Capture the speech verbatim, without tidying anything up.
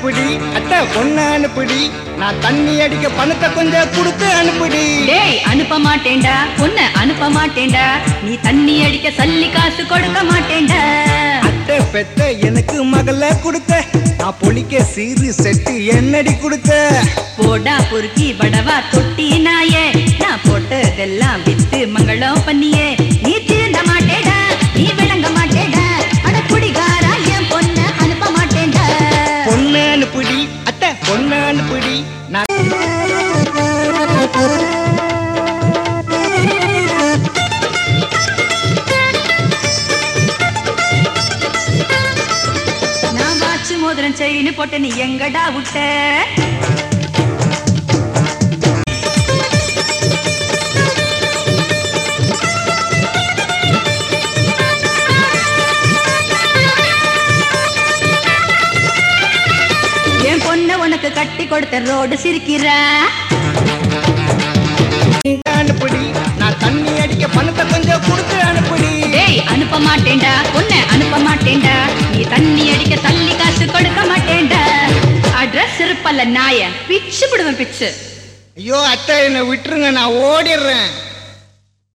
அனுப்புடி அத்தை பொண்ணு அனுப்புடி நான் தண்ணி அடிக்க பணத்தை கொஞ்சம் கொடுத்து அனுப்புடி. டேய் அனுப்ப மாட்டேன்டா பொண்ணு அனுப்ப மாட்டேன்டா நீ தண்ணி அடிக்க சல்லி காசு கொடுக்க மாட்டேன்டா. அத்தை பெத்த எனக்கு மகள கொடுத்த நான் பொலிக்க சீரு செட்டு என்னடி கொடுத்த. போடா பொறுக்கி வடவா தொட்டி நாயே நான் போட்டதெல்லாம் வித்து மங்களம் பண்ணியே நீ திருந்த மாட்டேடா நீ விளங்க மாட்டேடா அட குடிகாரா என் பொண்ணு அனுப்ப மாட்டேன்டா. பொண்ணு அனுப்புடி அத்தை பொண்ணு அனுப்புடி நான் நான் வாச்சு மோதிரம் செயின்னு போட்டு நீ எங்கடா விட்ட. என் பொண்ணு உனக்கு கட்டி கொடுத்த ரோடு சிரிக்கிறா. அனுப்புடி நான் தண்ணி அடிக்க பணத்தை கொஞ்சம் கொடுத்து அனுப்புடி. டேய் அனுப்ப மாட்டேன்டா பொண்ணு அனுப்ப மாட்டேன்டா நீ தண்ணி அடிக்க தள்ளி காசு கொடுக்க மாட்டேன்டா. அட்ரஸ் இருப்பல்ல நாய பிச்சு விடுவேன் பிச்சு. ஐயோ அத்தை என்னை விட்டுருங்க நான் ஓடிடுறேன்.